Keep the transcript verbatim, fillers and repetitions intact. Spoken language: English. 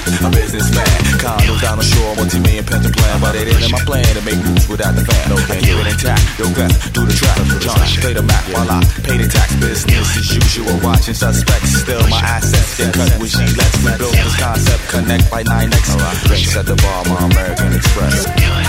a businessman. Condos down the shore, multi-million pension plan. But it ain't in my plan to make moves without the fan. I keep it intact, yo best, do the trap. John, play the map while I pay the tax. Business as usual, watching suspects. Still my assets get cut with G. Let's rebuild this concept, connect by nine X. Drinks at the bar, my American Express.